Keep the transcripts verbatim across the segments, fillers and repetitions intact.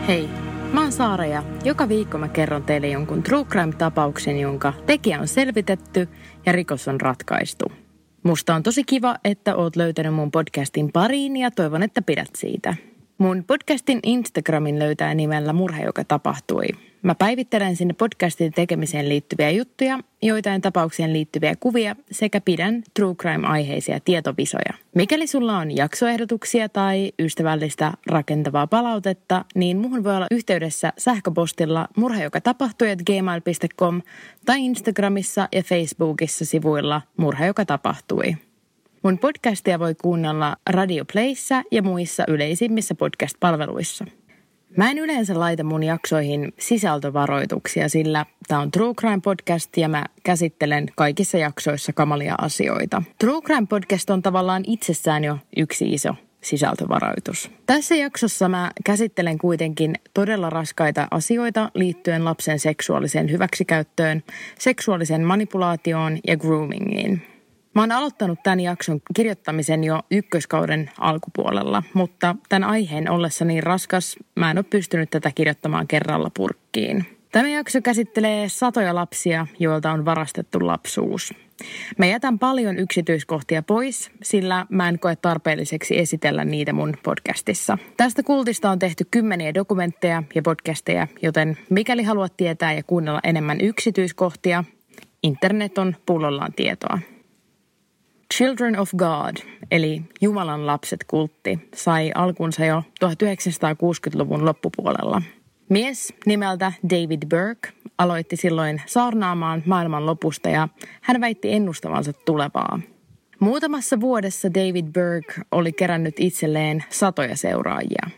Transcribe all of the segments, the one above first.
Hei, mä oon Saara ja joka viikko mä kerron teille jonkun true crime-tapauksen, jonka tekijä on selvitetty ja rikos on ratkaistu. Musta on tosi kiva, että oot löytänyt mun podcastin pariin ja toivon, että pidät siitä. Mun podcastin Instagramin löytää nimellä Murha, joka tapahtui. Mä päivittelen sinne podcastin tekemiseen liittyviä juttuja, joitain tapauksien liittyviä kuvia sekä pidän true crime-aiheisia tietovisoja. Mikäli sulla on jaksoehdotuksia tai ystävällistä rakentavaa palautetta, niin muhun voi olla yhteydessä sähköpostilla murha joka tapahtui at gmail piste com tai Instagramissa ja Facebookissa sivuilla Murha, joka tapahtui. Mun podcastia voi kuunnella Radio Playssä ja muissa yleisimmissä podcast-palveluissa. Mä en yleensä laita mun jaksoihin sisältövaroituksia, sillä tää on True Crime Podcast ja mä käsittelen kaikissa jaksoissa kamalia asioita. True Crime Podcast on tavallaan itsessään jo yksi iso sisältövaroitus. Tässä jaksossa mä käsittelen kuitenkin todella raskaita asioita liittyen lapsen seksuaaliseen hyväksikäyttöön, seksuaaliseen manipulaatioon ja groomingiin. Mä oon aloittanut tämän jakson kirjoittamisen jo ykköskauden alkupuolella, mutta tämän aiheen ollessa niin raskas, mä en ole pystynyt tätä kirjoittamaan kerralla purkkiin. Tämä jakso käsittelee satoja lapsia, joilta on varastettu lapsuus. Mä jätän paljon yksityiskohtia pois, sillä mä en koe tarpeelliseksi esitellä niitä mun podcastissa. Tästä kultista on tehty kymmeniä dokumentteja ja podcasteja, joten mikäli haluat tietää ja kuunnella enemmän yksityiskohtia, internet on pullollaan tietoa. Children of God, eli Jumalan lapset -kultti, sai alkunsa jo tuhatyhdeksänsataakuusikymmentäluvun loppupuolella. Mies nimeltä David Burke aloitti silloin saarnaamaan maailman lopusta ja hän väitti ennustavansa tulevaa. Muutamassa vuodessa David Burke oli kerännyt itselleen satoja seuraajia.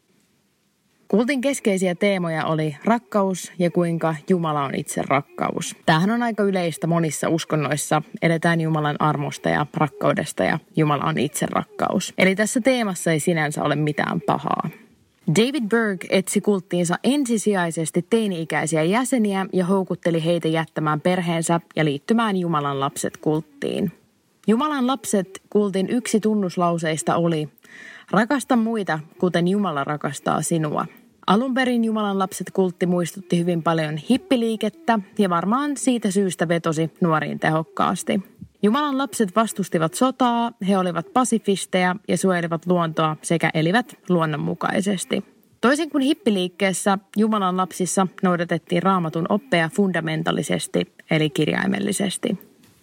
Kultin keskeisiä teemoja oli rakkaus ja kuinka Jumala on itse rakkaus. Tämähän on aika yleistä monissa uskonnoissa. Eletään Jumalan armosta ja rakkaudesta ja Jumala on itse rakkaus. Eli tässä teemassa ei sinänsä ole mitään pahaa. David Burke etsi kulttiinsa ensisijaisesti teini-ikäisiä jäseniä ja houkutteli heitä jättämään perheensä ja liittymään Jumalan lapset -kulttiin. Jumalan lapset -kultin yksi tunnuslauseista oli: rakasta muita, kuten Jumala rakastaa sinua. Alun perin Jumalan lapset -kultti muistutti hyvin paljon hippiliikettä ja varmaan siitä syystä vetosi nuoriin tehokkaasti. Jumalan lapset vastustivat sotaa, he olivat pasifisteja ja suojelivat luontoa sekä elivät luonnonmukaisesti. Toisin kuin hippiliikkeessä, Jumalan lapsissa noudatettiin Raamatun oppeja fundamentaalisesti eli kirjaimellisesti.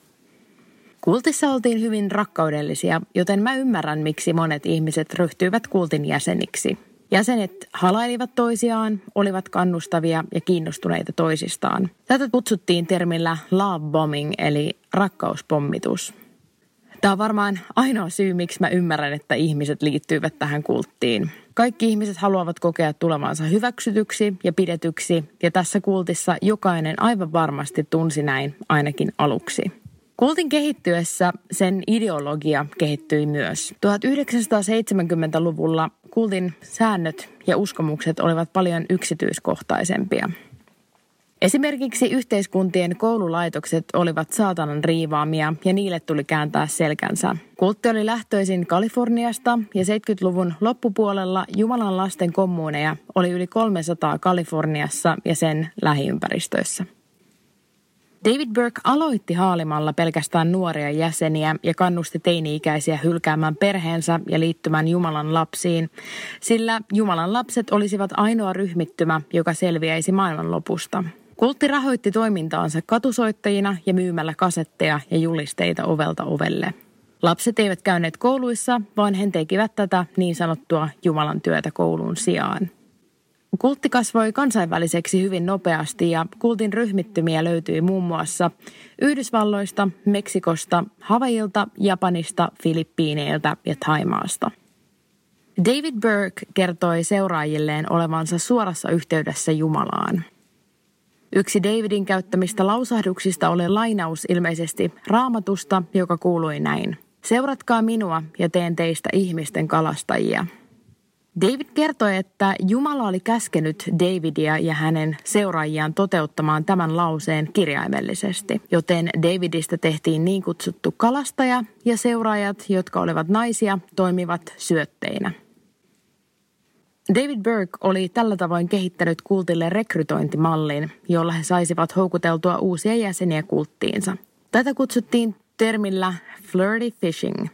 Kultissa oltiin hyvin rakkaudellisia, joten mä ymmärrän, miksi monet ihmiset ryhtyivät kultin jäseniksi. Jäsenet halailivat toisiaan, olivat kannustavia ja kiinnostuneita toisistaan. Tätä kutsuttiin termillä love bombing eli rakkauspommitus. Tämä on varmaan ainoa syy, miksi mä ymmärrän, että ihmiset liittyivät tähän kulttiin. Kaikki ihmiset haluavat kokea tulevansa hyväksytyksi ja pidetyksi, ja tässä kultissa jokainen aivan varmasti tunsi näin ainakin aluksi. Kultin kehittyessä sen ideologia kehittyi myös. tuhatyhdeksänsataaseitsemänkymmentäluvulla kultin säännöt ja uskomukset olivat paljon yksityiskohtaisempia. Esimerkiksi yhteiskuntien koululaitokset olivat saatanan riivaamia ja niille tuli kääntää selkänsä. Kultti oli lähtöisin Kaliforniasta ja seitsemänkymmentäluvun loppupuolella Jumalan lasten kommuuneja oli yli kolmesataa Kaliforniassa ja sen lähiympäristöissä. David Burke aloitti haalimalla pelkästään nuoria jäseniä ja kannusti teini-ikäisiä hylkäämään perheensä ja liittymään Jumalan lapsiin, sillä Jumalan lapset olisivat ainoa ryhmittymä, joka selviäisi maailmanlopusta. Kultti rahoitti toimintaansa katusoittajina ja myymällä kasetteja ja julisteita ovelta ovelle. Lapset eivät käyneet kouluissa, vaan he tekivät tätä niin sanottua Jumalan työtä koulun sijaan. Kultti kasvoi kansainväliseksi hyvin nopeasti ja kultin ryhmittymiä löytyi muun muassa Yhdysvalloista, Meksikosta, Havailta, Japanista, Filippiineiltä ja Thaimaasta. David Burke kertoi seuraajilleen olevansa suorassa yhteydessä Jumalaan. Yksi Davidin käyttämistä lausahduksista oli lainaus ilmeisesti Raamatusta, joka kuului näin: seuratkaa minua ja teen teistä ihmisten kalastajia. David kertoi, että Jumala oli käskenyt Davidia ja hänen seuraajiaan toteuttamaan tämän lauseen kirjaimellisesti, joten Davidista tehtiin niin kutsuttu kalastaja ja seuraajat, jotka olivat naisia, toimivat syötteinä. David Burke oli tällä tavoin kehittänyt kultille rekrytointimallin, jolla he saisivat houkuteltua uusia jäseniä kulttiinsa. Tätä kutsuttiin termillä flirty fishing.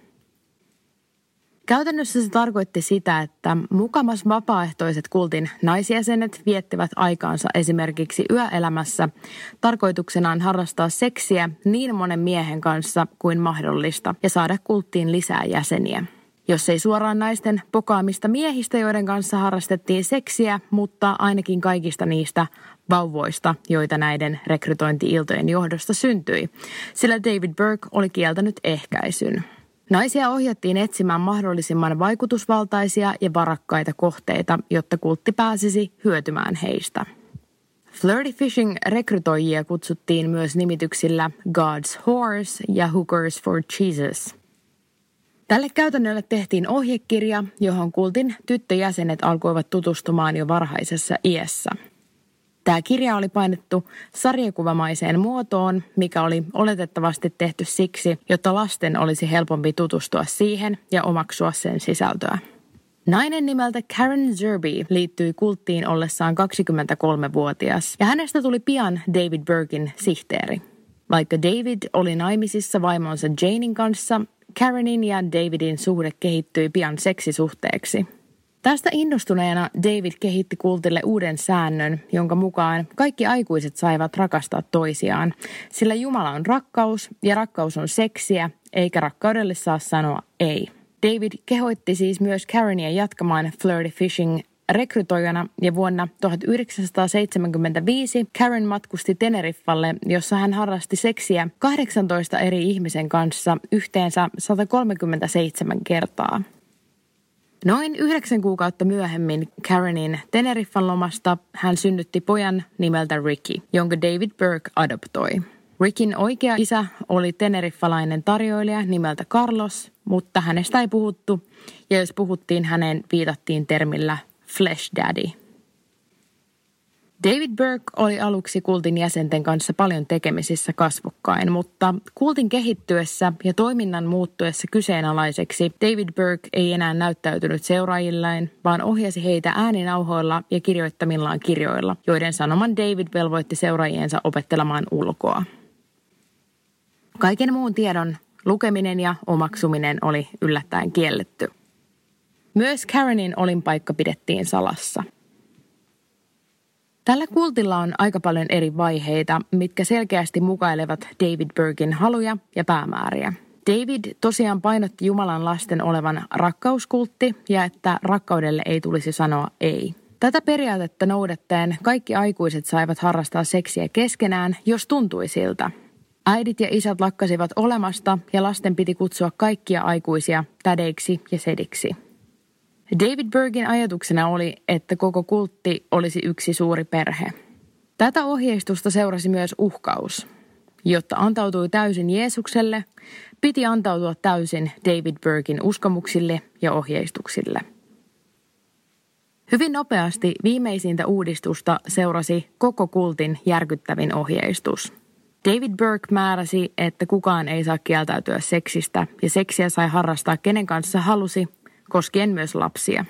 Käytännössä se tarkoitti sitä, että mukamas vapaaehtoiset kultin naisjäsenet viettivät aikaansa esimerkiksi yöelämässä tarkoituksenaan harrastaa seksiä niin monen miehen kanssa kuin mahdollista ja saada kulttiin lisää jäseniä. Jos ei suoraan naisten pokaamista miehistä, joiden kanssa harrastettiin seksiä, mutta ainakin kaikista niistä vauvoista, joita näiden rekrytointi-iltojen johdosta syntyi, sillä David Burke oli kieltänyt ehkäisyn. Naisia ohjattiin etsimään mahdollisimman vaikutusvaltaisia ja varakkaita kohteita, jotta kultti pääsisi hyötymään heistä. Flirty fishing rekrytoijia kutsuttiin myös nimityksillä God's Horse ja Hookers for Jesus. Tälle käytännölle tehtiin ohjekirja, johon kultin tyttöjäsenet alkoivat tutustumaan jo varhaisessa iässä. Tämä kirja oli painettu sarjakuvamaiseen muotoon, mikä oli oletettavasti tehty siksi, jotta lasten olisi helpompi tutustua siihen ja omaksua sen sisältöä. Nainen nimeltä Karen Zerby liittyi kulttiin ollessaan kaksikymmentäkolmevuotias ja hänestä tuli pian David Burken sihteeri. Vaikka David oli naimisissa vaimonsa Janein kanssa, Karenin ja Davidin suhde kehittyi pian seksisuhteeksi. Tästä innostuneena David kehitti kultille uuden säännön, jonka mukaan kaikki aikuiset saivat rakastaa toisiaan, sillä Jumala on rakkaus ja rakkaus on seksiä, eikä rakkaudelle saa sanoa ei. David kehoitti siis myös Karenia jatkamaan flirty fishing rekrytoijana ja vuonna tuhatyhdeksänsataaseitsemänkymmentäviisi Karen matkusti Teneriffalle, jossa hän harrasti seksiä kahdeksantoista eri ihmisen kanssa yhteensä sata kolmekymmentäseitsemän kertaa. Noin yhdeksän kuukautta myöhemmin Karenin Teneriffan lomasta hän synnytti pojan nimeltä Ricky, jonka David Burke adoptoi. Rickyn oikea isä oli teneriffalainen tarjoilija nimeltä Carlos, mutta hänestä ei puhuttu, ja jos puhuttiin, häneen viitattiin termillä Flesh Daddy. David Burke oli aluksi kultin jäsenten kanssa paljon tekemisissä kasvokkain, mutta kultin kehittyessä ja toiminnan muuttuessa kyseenalaiseksi David Burke ei enää näyttäytynyt seuraajilleen, vaan ohjasi heitä ääninauhoilla ja kirjoittamillaan kirjoilla, joiden sanoman David velvoitti seuraajiensa opettelemaan ulkoa. Kaiken muun tiedon lukeminen ja omaksuminen oli yllättäen kielletty. Myös Karenin olinpaikka pidettiin salassa. Tällä kultilla on aika paljon eri vaiheita, mitkä selkeästi mukailevat David Burken haluja ja päämääriä. David tosiaan painotti Jumalan lasten olevan rakkauskultti ja että rakkaudelle ei tulisi sanoa ei. Tätä periaatetta noudattaen kaikki aikuiset saivat harrastaa seksiä keskenään, jos tuntui siltä. Äidit ja isät lakkasivat olemasta ja lasten piti kutsua kaikkia aikuisia tädeiksi ja sediksi. David Burken ajatuksena oli, että koko kultti olisi yksi suuri perhe. Tätä ohjeistusta seurasi myös uhkaus. Jotta antautui täysin Jeesukselle, piti antautua täysin David Burken uskomuksille ja ohjeistuksille. Hyvin nopeasti viimeisintä uudistusta seurasi koko kultin järkyttävin ohjeistus. David Burke määräsi, että kukaan ei saa kieltäytyä seksistä ja seksiä sai harrastaa kenen kanssa halusi, koskien myös lapsia.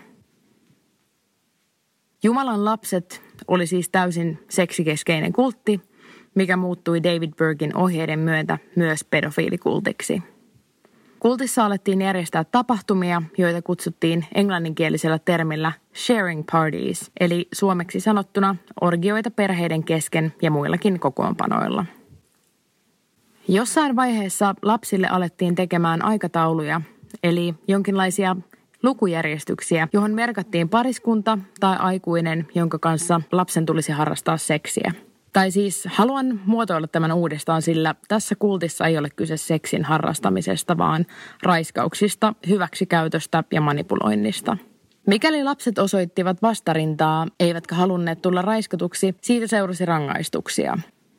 Jumalan lapset oli siis täysin seksikeskeinen kultti, mikä muuttui David Burken ohjeiden myötä myös pedofiilikultiksi. Kultissa alettiin järjestää tapahtumia, joita kutsuttiin englanninkielisellä termillä sharing parties, eli suomeksi sanottuna orgioita perheiden kesken ja muillakin kokoonpanoilla. Jossain vaiheessa lapsille alettiin tekemään aikatauluja, eli jonkinlaisia lukujärjestyksiä, johon merkattiin pariskunta tai aikuinen, jonka kanssa lapsen tulisi harrastaa seksiä. Tai siis haluan muotoilla tämän uudestaan, sillä tässä kultissa ei ole kyse seksin harrastamisesta, vaan raiskauksista, hyväksikäytöstä ja manipuloinnista. Mikäli lapset osoittivat vastarintaa, eivätkä halunneet tulla raiskatuksi, siitä seurasi rangaistuksia.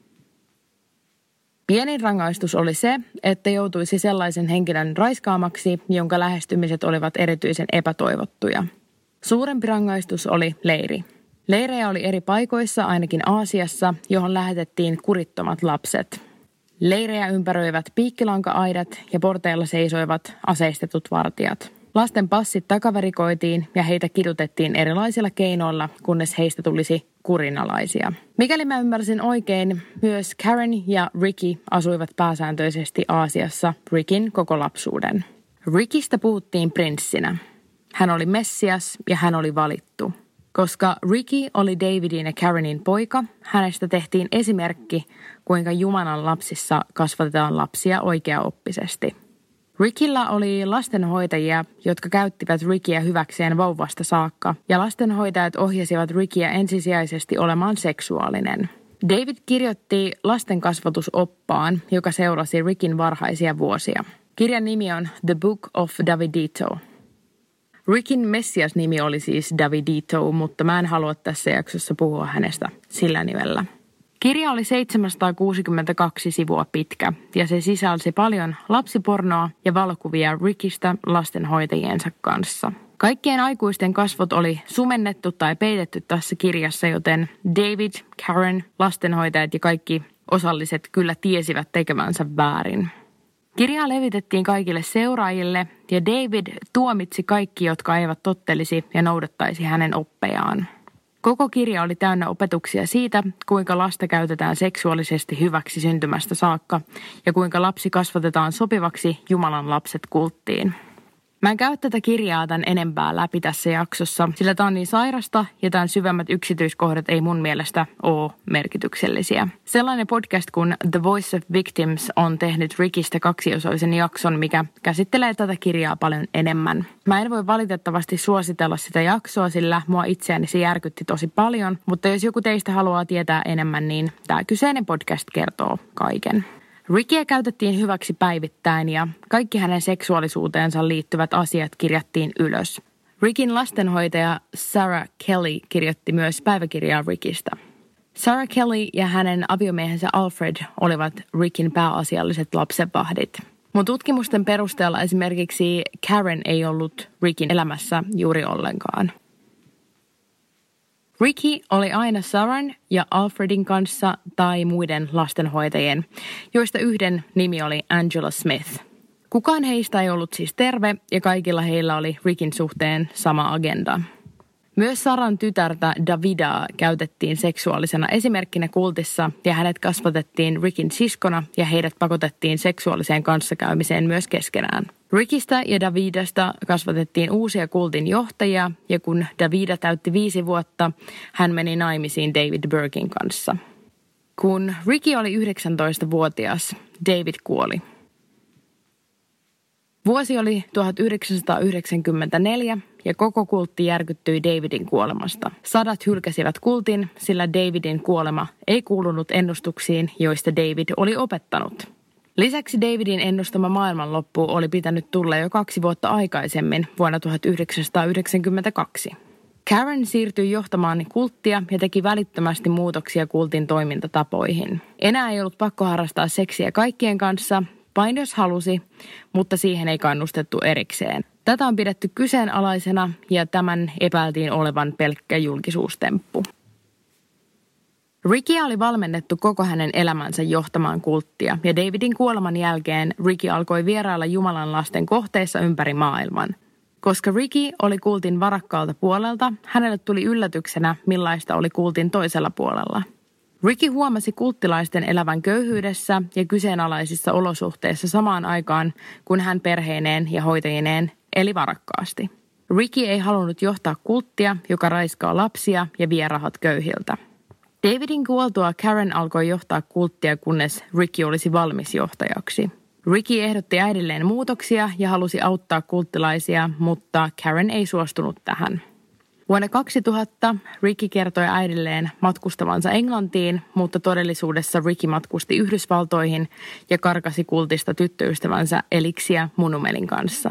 Pienin rangaistus oli se, että joutuisi sellaisen henkilön raiskaamaksi, jonka lähestymiset olivat erityisen epätoivottuja. Suurempi rangaistus oli leiri. Leirejä oli eri paikoissa, ainakin Aasiassa, johon lähetettiin kurittomat lapset. Leirejä ympäröivät piikkilanka-aidat ja porteilla seisoivat aseistetut vartijat. Lasten passit takavarikoitiin ja heitä kidutettiin erilaisilla keinoilla, kunnes heistä tulisi kurinalaisia. Mikäli mä ymmärsin oikein, myös Karen ja Ricky asuivat pääsääntöisesti Aasiassa Rickin koko lapsuuden. Rickistä puhuttiin prinssinä. Hän oli Messias ja hän oli valittu. Koska Ricky oli Davidin ja Karenin poika, hänestä tehtiin esimerkki, kuinka Jumalan lapsissa kasvatetaan lapsia oikeaoppisesti. Rickyllä oli lastenhoitajia, jotka käyttivät Rickyä hyväkseen vauvasta saakka, ja lastenhoitajat ohjasivat Rickyä ensisijaisesti olemaan seksuaalinen. David kirjoitti lastenkasvatusoppaan, joka seurasi Rickyn varhaisia vuosia. Kirjan nimi on The Book of Davidito. Rickyn Messias-nimi oli siis Davidito, mutta mä en halua tässä jaksossa puhua hänestä sillä nimellä. Kirja oli seitsemänsataakuusikymmentäkaksi sivua pitkä ja se sisälsi paljon lapsipornoa ja valokuvia Rickystä lastenhoitajiensa kanssa. Kaikkien aikuisten kasvot oli sumennettu tai peitetty tässä kirjassa, joten David, Karen, lastenhoitajat ja kaikki osalliset kyllä tiesivät tekevänsä väärin. Kirjaa levitettiin kaikille seuraajille ja David tuomitsi kaikki, jotka eivät tottelisi ja noudattaisi hänen oppejaan. Koko kirja oli täynnä opetuksia siitä, kuinka lasta käytetään seksuaalisesti hyväksi syntymästä saakka ja kuinka lapsi kasvatetaan sopivaksi Jumalan lapset kulttiin. Mä en käy tätä kirjaa tämän enempää läpi tässä jaksossa, sillä tää on niin sairasta ja tämän syvemmät yksityiskohdat ei mun mielestä ole merkityksellisiä. Sellainen podcast kuin The Voice of Victims on tehnyt Rickystä kaksiosaisen jakson, mikä käsittelee tätä kirjaa paljon enemmän. Mä en voi valitettavasti suositella sitä jaksoa, sillä mua itseäni se järkytti tosi paljon, mutta jos joku teistä haluaa tietää enemmän, niin tää kyseinen podcast kertoo kaiken. Rickyä käytettiin hyväksi päivittäin ja kaikki hänen seksuaalisuuteensa liittyvät asiat kirjattiin ylös. Rickyn lastenhoitaja Sarah Kelly kirjoitti myös päiväkirjaa Rickystä. Sarah Kelly ja hänen aviomiehensä Alfred olivat Rickyn pääasialliset lapsenvahdit. Mun tutkimusten perusteella esimerkiksi Karen ei ollut Rickyn elämässä juuri ollenkaan. Ricky oli aina Sarahn ja Alfredin kanssa tai muiden lastenhoitajien, joista yhden nimi oli Angela Smith. Kukaan heistä ei ollut siis terve ja kaikilla heillä oli Rickyn suhteen sama agenda. Myös Saran tytärtä Davidaa käytettiin seksuaalisena esimerkkinä kultissa ja hänet kasvatettiin Rickyn siskona ja heidät pakotettiin seksuaaliseen kanssakäymiseen myös keskenään. Rickystä ja Davidasta kasvatettiin uusia kultin johtajia ja kun Davida täytti viisi vuotta, hän meni naimisiin David Burkin kanssa. Kun Ricky oli yhdeksäntoistavuotias, David kuoli. Vuosi oli tuhatyhdeksänsataayhdeksänkymmentäneljä ja koko kultti järkyttyi Davidin kuolemasta. Sadat hylkäsivät kultin, sillä Davidin kuolema ei kuulunut ennustuksiin, joista David oli opettanut. Lisäksi Davidin ennustama maailmanloppu oli pitänyt tulla jo kaksi vuotta aikaisemmin, vuonna tuhatyhdeksänsataayhdeksänkymmentäkaksi. Karen siirtyi johtamaan kulttia ja teki välittömästi muutoksia kultin toimintatapoihin. Enää ei ollut pakko harrastaa seksiä kaikkien kanssa, vain jos halusi, mutta siihen ei kannustettu erikseen. Tätä on pidetty kyseenalaisena ja tämän epäiltiin olevan pelkkä julkisuustemppu. Rickyä oli valmennettu koko hänen elämänsä johtamaan kulttia ja Davidin kuoleman jälkeen Ricky alkoi vierailla Jumalan lasten kohteissa ympäri maailman. Koska Ricky oli kultin varakkaalta puolelta, hänelle tuli yllätyksenä, millaista oli kultin toisella puolella. Ricky huomasi kulttilaisten elävän köyhyydessä ja kyseenalaisissa olosuhteissa samaan aikaan, kun hän perheineen ja hoitajineen eli varakkaasti. Ricky ei halunnut johtaa kulttia, joka raiskaa lapsia ja vie rahat köyhiltä. Davidin kuoltua Karen alkoi johtaa kulttia, kunnes Ricky olisi valmis johtajaksi. Ricky ehdotti äidilleen muutoksia ja halusi auttaa kulttilaisia, mutta Karen ei suostunut tähän. Vuonna kaksituhatta Ricky kertoi äidilleen matkustavansa Englantiin, mutta todellisuudessa Ricky matkusti Yhdysvaltoihin ja karkasi kultista tyttöystävänsä Elixia Munumelin kanssa.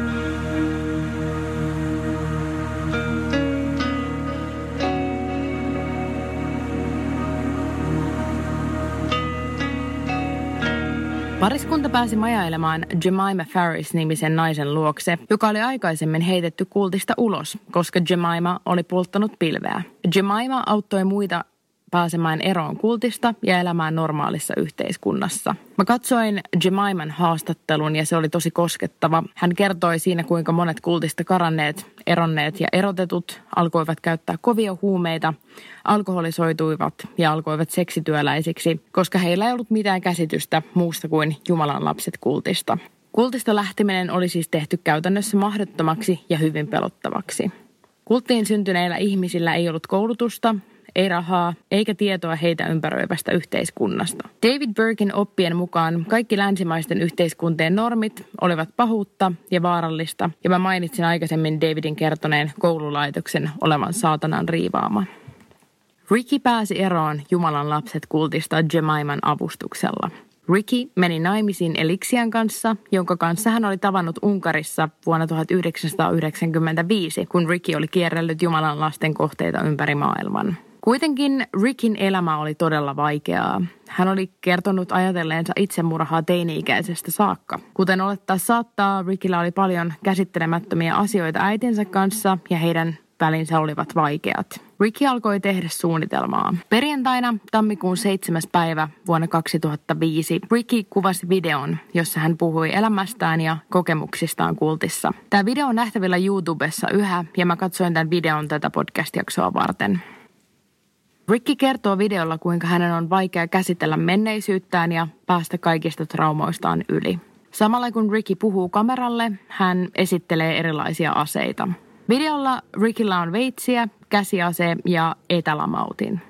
Pariskunta pääsi majailemaan Jemima Farris-nimisen naisen luokse, joka oli aikaisemmin heitetty kultista ulos, koska Jemima oli polttanut pilveä. Jemima auttoi muita pääsemään eroon kultista ja elämään normaalissa yhteiskunnassa. Mä katsoin Jemiman haastattelun ja se oli tosi koskettava. Hän kertoi siinä, kuinka monet kultista karanneet, eronneet ja erotetut alkoivat käyttää kovia huumeita, alkoholisoituivat ja alkoivat seksityöläisiksi, koska heillä ei ollut mitään käsitystä muusta kuin Jumalan lapset kultista. Kultista lähteminen oli siis tehty käytännössä mahdottomaksi ja hyvin pelottavaksi. Kulttiin syntyneillä ihmisillä ei ollut koulutusta, ei rahaa eikä tietoa heitä ympäröivästä yhteiskunnasta. David Bergin oppien mukaan kaikki länsimaisten yhteiskuntien normit olivat pahuutta ja vaarallista, ja mä mainitsin aikaisemmin Davidin kertoneen koululaitoksen olevan saatanan riivaama. Ricky pääsi eroon Jumalan lapset kultista Jemiman avustuksella. Ricky meni naimisiin Elixian kanssa, jonka kanssa hän oli tavannut Unkarissa vuonna tuhatyhdeksänsataayhdeksänkymmentäviisi, kun Ricky oli kierrellyt Jumalan lasten kohteita ympäri maailman. Kuitenkin Rickyn elämä oli todella vaikeaa. Hän oli kertonut ajatelleensa itsemurhaa teini-ikäisestä saakka. Kuten olettaa saattaa, Rickyllä oli paljon käsittelemättömiä asioita äitinsä kanssa ja heidän välinsä olivat vaikeat. Ricky alkoi tehdä suunnitelmaa. Perjantaina tammikuun seitsemäs päivä vuonna kaksituhattaviisi Ricky kuvasi videon, jossa hän puhui elämästään ja kokemuksistaan kultissa. Tämä video on nähtävillä YouTubessa yhä ja mä katsoin tämän videon tätä podcast-jaksoa varten. Ricky kertoo videolla, kuinka hänen on vaikea käsitellä menneisyyttään ja päästä kaikista traumoistaan yli. Samalla kun Ricky puhuu kameralle, hän esittelee erilaisia aseita. Videolla Rickyllä on veitsiä, käsiase ja etälamautin.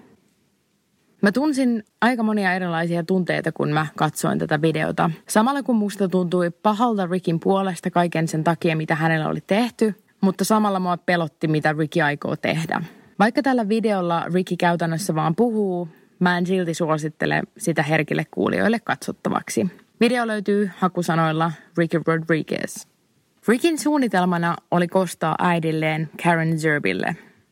Mä tunsin aika monia erilaisia tunteita, kun mä katsoin tätä videota. Samalla kun musta tuntui pahalta Rickyn puolesta kaiken sen takia, mitä hänellä oli tehty, mutta samalla mua pelotti, mitä Ricky aikoo tehdä. Vaikka tällä videolla Ricky käytännössä vaan puhuu, mä en silti suosittele sitä herkille kuulijoille katsottavaksi. Video löytyy hakusanoilla Ricky Rodriguez. Rickyn suunnitelmana oli kostaa äidilleen Karen Zerbille.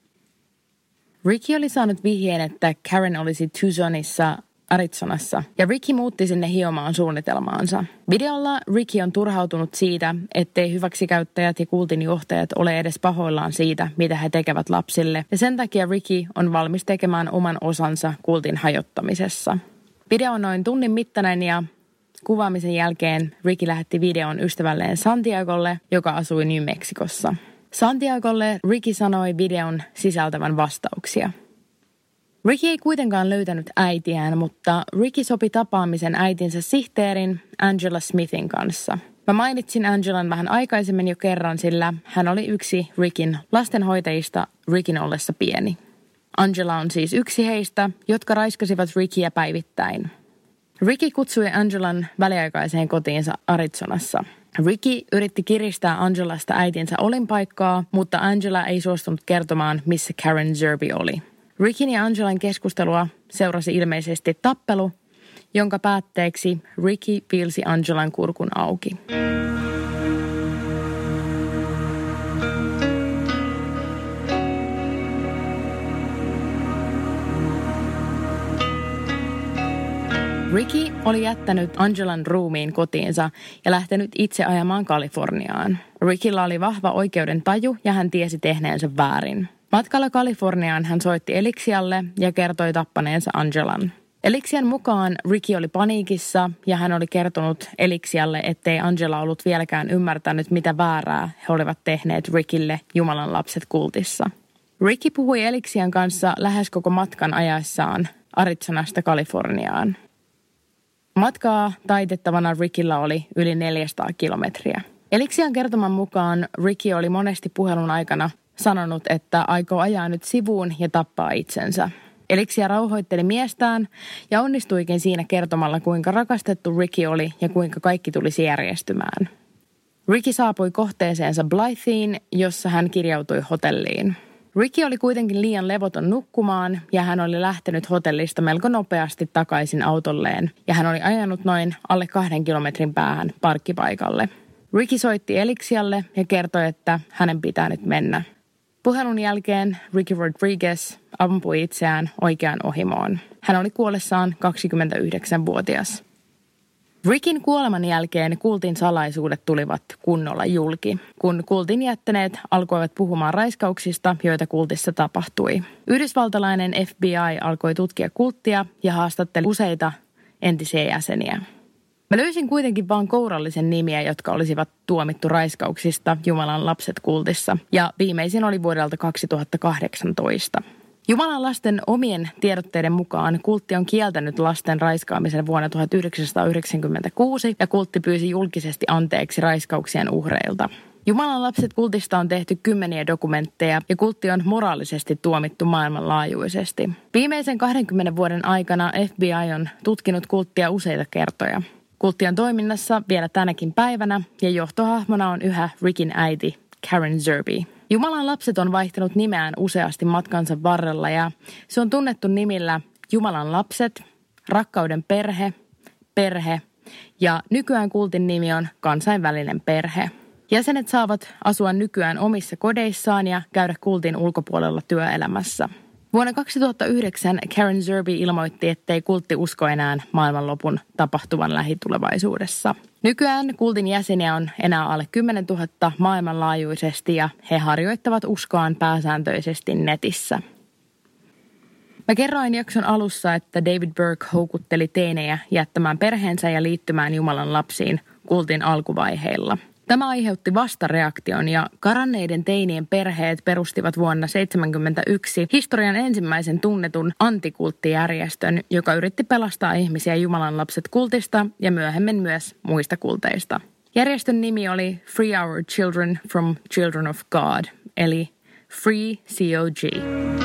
Ricky oli saanut vihjeen, että Karen olisi Tucsonissa Arizonassa, ja Ricky muutti sinne hiomaan suunnitelmaansa. Videolla Ricky on turhautunut siitä, ettei hyväksikäyttäjät ja kultin johtajat ole edes pahoillaan siitä, mitä he tekevät lapsille, ja sen takia Ricky on valmis tekemään oman osansa kultin hajottamisessa. Video on noin tunnin mittainen ja kuvaamisen jälkeen Ricky lähetti videon ystävälleen Santiagolle, joka asui New Mexicossa. Santiagolle Ricky sanoi videon sisältävän vastauksia. Ricky ei kuitenkaan löytänyt äitiään, mutta Ricky sopi tapaamisen äitinsä sihteerin Angela Smithin kanssa. Mä mainitsin Angelan vähän aikaisemmin jo kerran, sillä hän oli yksi Rickyn lastenhoitajista Rickyn ollessa pieni. Angela on siis yksi heistä, jotka raiskasivat Rickyä päivittäin. Ricky kutsui Angelan väliaikaiseen kotiinsa Arizonassa. Ricky yritti kiristää Angelasta äitinsä olinpaikkaa, mutta Angela ei suostunut kertomaan, missä Karen Zerby oli. Rickyn ja Angelan keskustelua seurasi ilmeisesti tappelu, jonka päätteeksi Ricky piilsi Angelan kurkun auki. Ricky oli jättänyt Angelan ruumiin kotiinsa ja lähtenyt itse ajamaan Kaliforniaan. Rickyllä oli vahva oikeuden taju ja hän tiesi tehneensä väärin. Matkalla Kaliforniaan hän soitti Elixialle ja kertoi tappaneensa Angelan. Elixian mukaan Ricky oli paniikissa ja hän oli kertonut Elixialle, ettei Angela ollut vieläkään ymmärtänyt, mitä väärää he olivat tehneet Rickylle Jumalan lapset kultissa. Ricky puhui Elixian kanssa lähes koko matkan ajaessaan Arizonasta Kaliforniaan. Matkaa taitettavana Rickyllä oli yli neljäsataa kilometriä. Elixian kertoman mukaan Ricky oli monesti puhelun aikana sanonut, että aikoo ajaa nyt sivuun ja tappaa itsensä. Elixia rauhoitteli miestään ja onnistuikin siinä kertomalla, kuinka rakastettu Ricky oli ja kuinka kaikki tulisi järjestymään. Ricky saapui kohteeseensa Blytheen, jossa hän kirjautui hotelliin. Ricky oli kuitenkin liian levoton nukkumaan ja hän oli lähtenyt hotellista melko nopeasti takaisin autolleen ja hän oli ajanut noin alle kahden kilometrin päähän parkkipaikalle. Ricky soitti Elixialle ja kertoi, että hänen pitää nyt mennä. Puhelun jälkeen Ricky Rodriguez ampui itseään oikeaan ohimoon. Hän oli kuollessaan kaksikymmentäyhdeksänvuotias. Rickin kuoleman jälkeen kultin salaisuudet tulivat kunnolla julki, kun kultin jättäneet alkoivat puhumaan raiskauksista, joita kultissa tapahtui. Yhdysvaltalainen F B I alkoi tutkia kulttia ja haastatteli useita entisiä jäseniä. Mä löysin kuitenkin vain kourallisen nimiä, jotka olisivat tuomittu raiskauksista Jumalan lapset kultissa, ja viimeisin oli vuodelta kaksituhattakahdeksantoista. Jumalan lasten omien tiedotteiden mukaan kultti on kieltänyt lasten raiskaamisen vuonna tuhatyhdeksänsataayhdeksänkymmentäkuusi ja kultti pyysi julkisesti anteeksi raiskauksien uhreilta. Jumalan lapset kultista on tehty kymmeniä dokumentteja ja kultti on moraalisesti tuomittu maailmanlaajuisesti. Viimeisen kahdenkymmenen vuoden aikana F B I on tutkinut kulttia useita kertoja. Kultti on toiminnassa vielä tänäkin päivänä ja johtohahmona on yhä Rickin äiti Karen Zerby. Jumalan lapset on vaihtanut nimeään useasti matkansa varrella ja se on tunnettu nimillä Jumalan lapset, rakkauden perhe, perhe ja nykyään kultin nimi on kansainvälinen perhe. Jäsenet saavat asua nykyään omissa kodeissaan ja käydä kultin ulkopuolella työelämässä. Vuonna kaksituhattayhdeksän Karen Zerby ilmoitti, ettei kultti usko enää maailmanlopun tapahtuvan lähitulevaisuudessa. Nykyään kultin jäseniä on enää alle kymmenen tuhatta maailmanlaajuisesti ja he harjoittavat uskoaan pääsääntöisesti netissä. Mä kerroin jakson alussa, että David Burke houkutteli teinejä jättämään perheensä ja liittymään Jumalan lapsiin kultin alkuvaiheilla. Tämä aiheutti vastareaktion ja karanneiden teinien perheet perustivat vuonna tuhatyhdeksänsataaseitsemänkymmentäyksi historian ensimmäisen tunnetun antikulttijärjestön, joka yritti pelastaa ihmisiä Jumalan lapset kultista ja myöhemmin myös muista kulteista. Järjestön nimi oli Free Our Children from Children of God, eli Free C O G.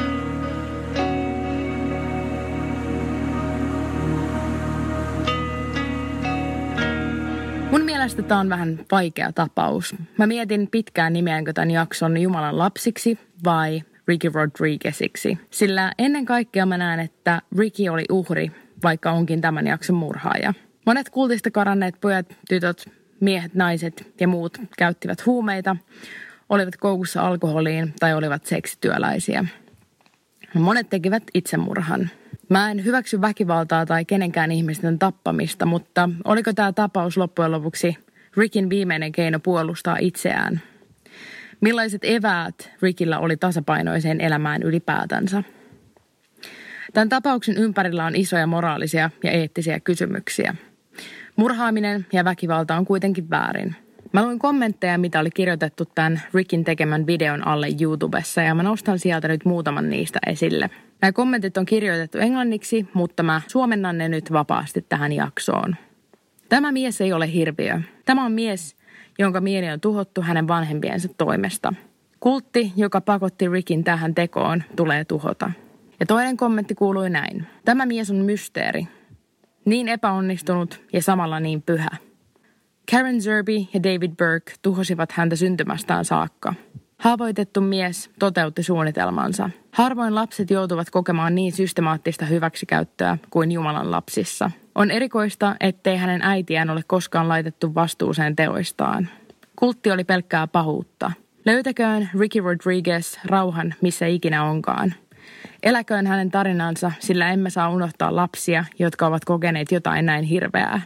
Mun mielestä tämä on vähän vaikea tapaus. Mä mietin pitkään nimeänkö tämän jakson Jumalan lapsiksi vai Ricky Rodrigueziksi. Sillä ennen kaikkea mä näen, että Ricky oli uhri, vaikka onkin tämän jakson murhaaja. Monet kultista karanneet pojat, tytöt, miehet, naiset ja muut käyttivät huumeita, olivat koukussa alkoholiin tai olivat seksityöläisiä. Monet tekivät itsemurhan. Mä en hyväksy väkivaltaa tai kenenkään ihmisten tappamista, mutta oliko tämä tapaus loppujen lopuksi Rickin viimeinen keino puolustaa itseään? Millaiset eväät Rickillä oli tasapainoiseen elämään ylipäätänsä? Tämän tapauksen ympärillä on isoja moraalisia ja eettisiä kysymyksiä. Murhaaminen ja väkivalta on kuitenkin väärin. Mä luin kommentteja, mitä oli kirjoitettu tämän Rickin tekemän videon alle YouTubessa ja mä nostan sieltä nyt muutaman niistä esille. Nämä kommentit on kirjoitettu englanniksi, mutta mä suomennan ne nyt vapaasti tähän jaksoon. Tämä mies ei ole hirviö. Tämä on mies, jonka mieli on tuhottu hänen vanhempiensa toimesta. Kultti, joka pakotti Rickin tähän tekoon, tulee tuhota. Ja toinen kommentti kuului näin. Tämä mies on mysteeri. Niin epäonnistunut ja samalla niin pyhä. Karen Zerby ja David Burke tuhosivat häntä syntymästään saakka. Haavoitettu mies toteutti suunnitelmansa. Harvoin lapset joutuvat kokemaan niin systemaattista hyväksikäyttöä kuin Jumalan lapsissa. On erikoista, ettei hänen äitiään ole koskaan laitettu vastuuseen teoistaan. Kultti oli pelkkää pahuutta. Löytäköön Ricky Rodriguez rauhan missä ikinä onkaan. Eläköön hänen tarinansa, sillä emme saa unohtaa lapsia, jotka ovat kokeneet jotain näin hirveää.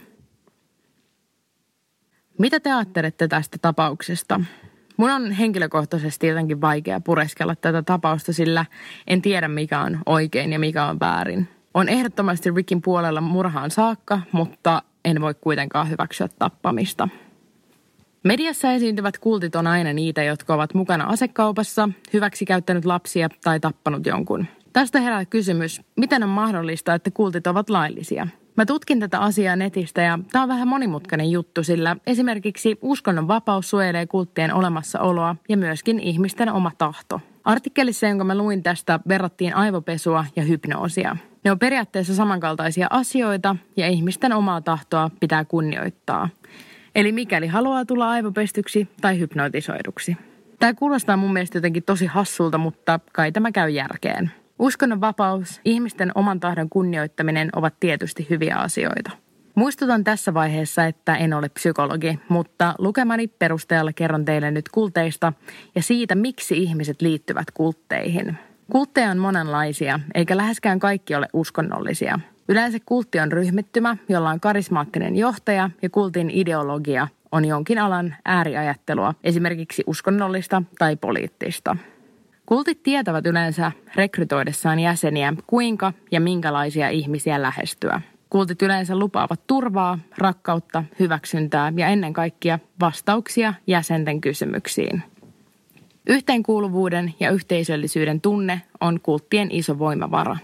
Mitä te ajattelette tästä tapauksesta? Mun on henkilökohtaisesti jotenkin vaikea pureskella tätä tapausta, sillä en tiedä mikä on oikein ja mikä on väärin. On ehdottomasti Rickin puolella murhaan saakka, mutta en voi kuitenkaan hyväksyä tappamista. Mediassa esiintyvät kultit on aina niitä, jotka ovat mukana asekaupassa, hyväksikäyttänyt lapsia tai tappanut jonkun. Tästä herää kysymys, miten on mahdollista, että kultit ovat laillisia? Mä tutkin tätä asiaa netistä ja tää on vähän monimutkainen juttu, sillä esimerkiksi uskonnon vapaus suojelee kulttien olemassaoloa ja myöskin ihmisten oma tahto. Artikkelissa, jonka mä luin tästä, verrattiin aivopesua ja hypnoosia. Ne on periaatteessa samankaltaisia asioita ja ihmisten omaa tahtoa pitää kunnioittaa. Eli mikäli haluaa tulla aivopestyksi tai hypnotisoiduksi. Tää kuulostaa mun mielestä jotenkin tosi hassulta, mutta kai tämä käy järkeen. Uskonnon vapaus, ihmisten oman tahdon kunnioittaminen ovat tietysti hyviä asioita. Muistutan tässä vaiheessa, että en ole psykologi, mutta lukemani perusteella kerron teille nyt kulteista ja siitä, miksi ihmiset liittyvät kultteihin. Kultteja on monenlaisia, eikä läheskään kaikki ole uskonnollisia. Yleensä kultti on ryhmittymä, jolla on karismaattinen johtaja ja kultin ideologia on jonkin alan ääriajattelua, esimerkiksi uskonnollista tai poliittista. Kultit tietävät yleensä rekrytoidessaan jäseniä, kuinka ja minkälaisia ihmisiä lähestyä. Kultit yleensä lupaavat turvaa, rakkautta, hyväksyntää ja ennen kaikkea vastauksia jäsenten kysymyksiin. Yhteenkuuluvuuden ja yhteisöllisyyden tunne on kulttien iso voimavara.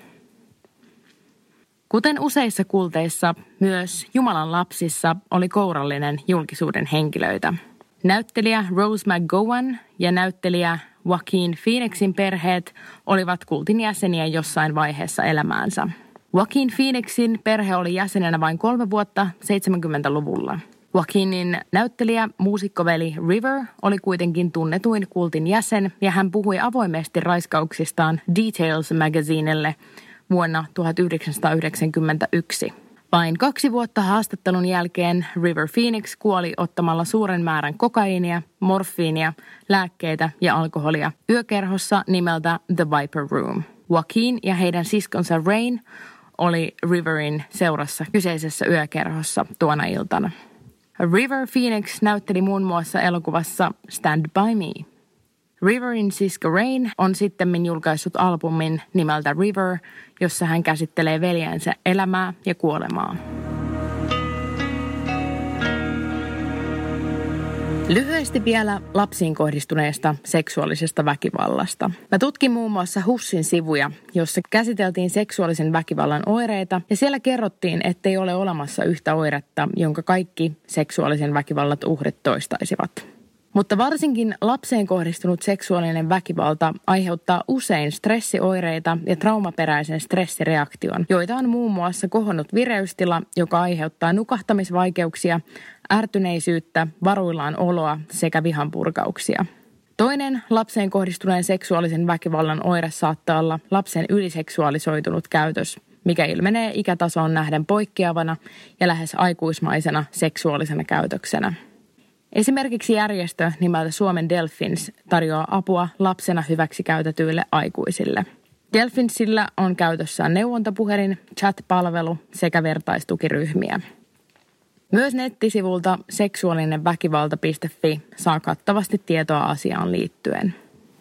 Kuten useissa kulteissa, myös Jumalan lapsissa oli kourallinen julkisuuden henkilöitä. Näyttelijä Rose McGowan ja näyttelijä Joaquin Phoenixin perheet olivat kultin jäseniä jossain vaiheessa elämäänsä. Joaquin Phoenixin perhe oli jäsenenä vain kolme vuotta seitsemänkymmentäluvulla. Joaquinin näyttelijä, muusikkoveli River oli kuitenkin tunnetuin kultin jäsen ja hän puhui avoimesti raiskauksistaan Details magazinelle vuonna tuhatyhdeksänsataayhdeksänkymmentäyksi. Vain kaksi vuotta haastattelun jälkeen River Phoenix kuoli ottamalla suuren määrän kokaiinia, morfiinia, lääkkeitä ja alkoholia yökerhossa nimeltä The Viper Room. Joaquin ja heidän siskonsa Rain oli Riverin seurassa kyseisessä yökerhossa tuona iltana. River Phoenix näytteli muun muassa elokuvassa Stand By Me. Riverin sisko Rain on sittemmin julkaissut albumin nimeltä River, jossa hän käsittelee veljensä elämää ja kuolemaa. Lyhyesti vielä lapsiin kohdistuneesta seksuaalisesta väkivallasta. Mä tutkin muun muassa HUSin sivuja, jossa käsiteltiin seksuaalisen väkivallan oireita ja siellä kerrottiin, ettei ole olemassa yhtä oiretta, jonka kaikki seksuaalisen väkivallat uhrit toistaisivat. Mutta varsinkin lapseen kohdistunut seksuaalinen väkivalta aiheuttaa usein stressioireita ja traumaperäisen stressireaktion, joita on muun muassa kohonnut vireystila, joka aiheuttaa nukahtamisvaikeuksia, ärtyneisyyttä, varuillaan oloa sekä vihanpurkauksia. Toinen lapseen kohdistuneen seksuaalisen väkivallan oire saattaa olla lapsen yliseksuaalisoitunut käytös, mikä ilmenee ikätasoon nähden poikkeavana ja lähes aikuismaisena seksuaalisena käytöksenä. Esimerkiksi järjestö nimeltä Suomen Delfins tarjoaa apua lapsena hyväksikäytetyille aikuisille. Delfinsillä on käytössään neuvontapuhelin, chat-palvelu sekä vertaistukiryhmiä. Myös nettisivulta seksuaalinenväkivalta piste fi saa kattavasti tietoa asiaan liittyen.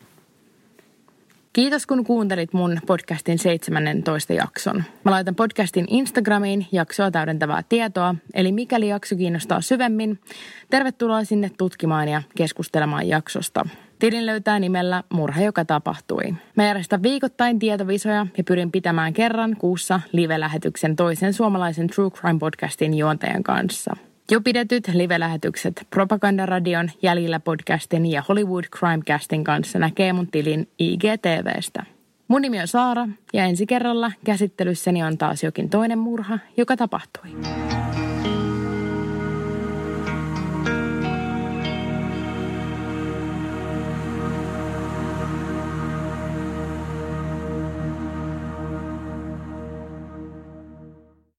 Kiitos kun kuuntelit mun podcastin seitsemännentoista jakson. Mä laitan podcastin Instagramiin jaksoa täydentävää tietoa, eli mikäli jakso kiinnostaa syvemmin, tervetuloa sinne tutkimaan ja keskustelemaan jaksosta. Tilin löytää nimellä Murha, joka tapahtui. Mä järjestän viikoittain tietovisoja ja pyrin pitämään kerran kuussa live-lähetyksen toisen suomalaisen True Crime podcastin juontajan kanssa. Jo pidetyt live-lähetykset Propagandaradion, Jäljillä podcastin ja Hollywood Crimecastin kanssa näkee mun tilin I G T V:stä. Mun nimi on Saara ja ensi kerralla käsittelyssäni on taas jokin toinen murha, joka tapahtui.